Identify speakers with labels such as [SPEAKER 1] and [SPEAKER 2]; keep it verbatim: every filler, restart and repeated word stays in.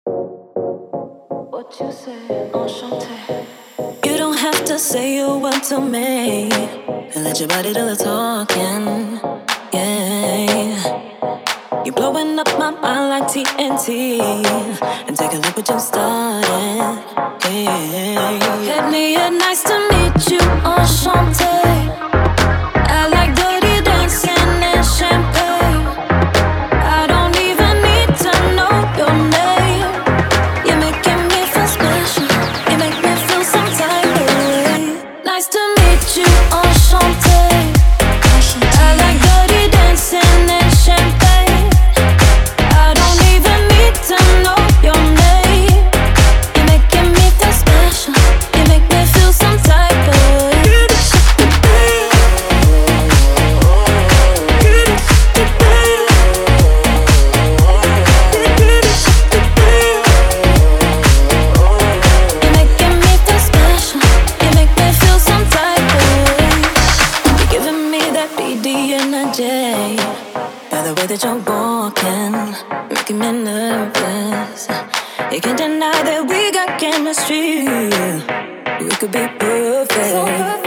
[SPEAKER 1] What you say, enchanté.
[SPEAKER 2] You don't have to say a word to me. Let your body do the talking. Yeah. You're blowing up my mind like T N T. And take a look what you started. Yeah. Hit me a nice to meet you, enchanté. I like dirty dancing and champagne. I don't even need to know your name. You're making me feel special. You make me feel some type of way. Nice to meet you, enchanté. I like dirty dancing and champagne. I don't even need to know your name. You're making me feel special. You make me feel some type of way. You're making me feel special. You make me feel some type of way. You're giving me that B D energy. By the way that you're walking, making me nervous. You can't deny that we got chemistry. We could be perfect.